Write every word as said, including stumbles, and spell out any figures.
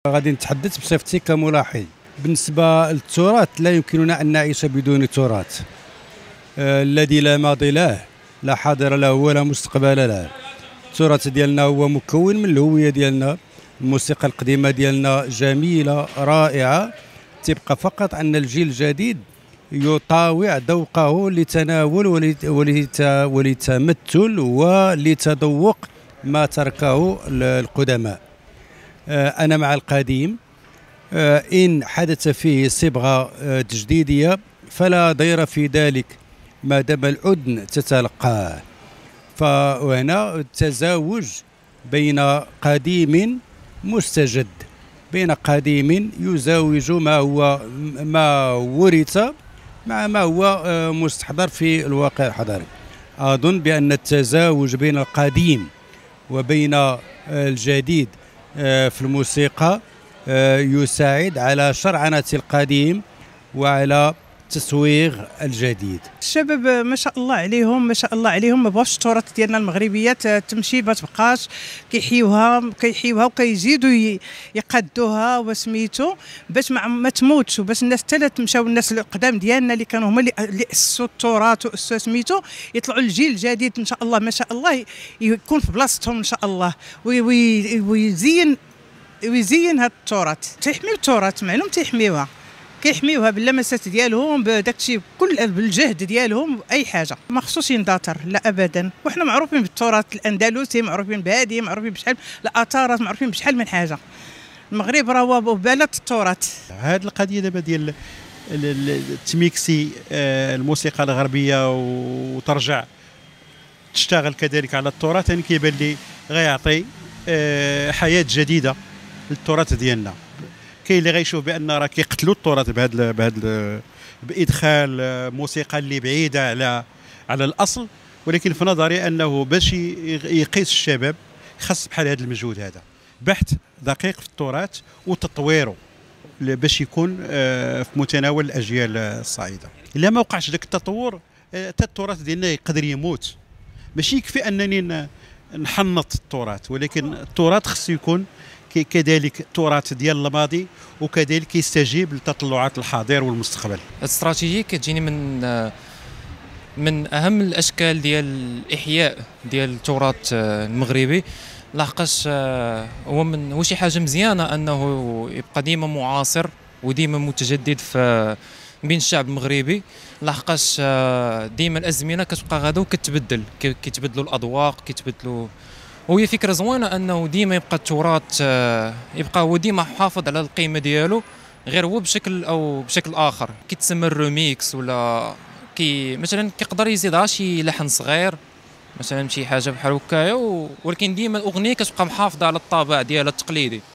غادي نتحدث بصفتي كملاحظ. بالنسبة للتراث لا يمكننا أن نعيش بدون تراث. آه الذي لا ماضي له، لا حاضر له ولا مستقبل له. التراث ديالنا هو مكون من الهوية ديالنا. الموسيقى القديمة ديالنا جميلة رائعة، تبقى فقط أن الجيل الجديد يطاوع ذوقه لتناول ولتمثل ولتذوق ما تركه القدماء. أنا مع القديم، إن حدث فيه صبغة تجديدية فلا ضير في ذلك ما دام الأذن تتلقاه. فهنا التزاوج بين قديم مستجد، بين قديم يزاوج ما هو ما ورث مع ما هو مستحضر في الواقع الحضاري. أظن بأن التزاوج بين القديم وبين الجديد في الموسيقى يساعد على شرعنة القديم وعلى تسويغ الجديد. الشباب ما شاء الله عليهم، ما شاء الله عليهم ما بغاوش التراث ديالنا المغربيه تمشي ما تبقاش، كيحيوها كيحيوها وكيزيدوا يقادوها وسميتو باش ما تموتش، وباش الناس حتى تمشاو الناس القدام ديالنا اللي كانوا هما اللي اسسوا التراث واسسوا سميتو يطلعوا الجيل الجديد ان شاء الله ما شاء الله يكون في بلاصتهم ان شاء الله ويزين ويزين هذا التراث. تيحميو التراث معلوم تيحميوها كيحميوها باللمسات ديالهم بداك الشيء كل بالجهد ديالهم. اي حاجه ما خصوش يندثر لا ابدا، وحنا معروفين بالتراث الاندلسي، معروفين بهذه، معروفين بشحال الاثار، معروفين بشحال من حاجه. المغرب راه بلد التراث. هذه القضيه دابا ديال التميكسي الموسيقى الغربيه وترجع تشتغل كذلك على التراث، انا كيبان لي غيعطي حياه جديده للتراث ديالنا. كاين اللي غيشوف بان راه كيقتلوا التراث بهذا بهذا بادخال موسيقى اللي بعيده على على الاصل، ولكن في نظري انه باش يقيس الشباب خاص بحال هذا المجهود هذا، بحث دقيق في التراث وتطويره باش يكون في متناول الاجيال الصاعده. الا ما وقعش ذاك التطور حتى التراث ديالنا يقدر يموت. ماشي يكفي انني نحنط التراث، ولكن التراث خصو يكون كذلك التراث ديال الماضي وكذلك يستجيب لتطلعات الحاضر والمستقبل. الاستراتيجيه كتجيني من من اهم الاشكال ديال الاحياء ديال التراث المغربي، لحقاش هو من هو شي حاجه مزيانه انه يبقى ديما معاصر وديما متجدد في بين الشعب المغربي، لحقاش ديما الازمنه كتبقى غادا وكتبدل، كيتبدلوا الاذواق، كيتبدلوا. وهي فكره زوينه انه ديما يبقى التراث يبقى هو ديما حافظ على القيمه ديالو، غير هو بشكل او بشكل اخر كيتسمى الريميكس، ولا كي مثلا كيقدر يزيدها شي لحن صغير مثلا شي حاجه بحال هكايا، ولكن ديما الاغنيه كتبقى محافظه على الطابع ديالها التقليدي.